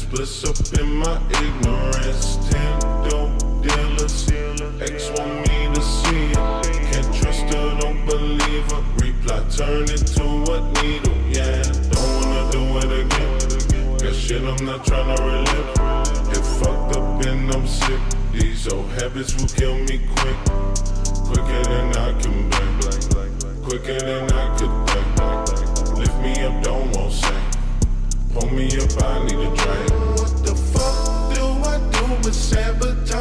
Just bliss up in my ignorance. 10 dope dealers, ex want me to see it. Can't trust her, don't believe her. Reply, turn it to a needle, yeah. Don't wanna do it again. That shit I'm not tryna relive. Get fucked up and I'm sick. These old habits will kill me quick. Quicker than I can blink. Quicker than I could think. Lift me up, don't want say. Pull me up, I need a drink. What the fuck do I do with sabotage?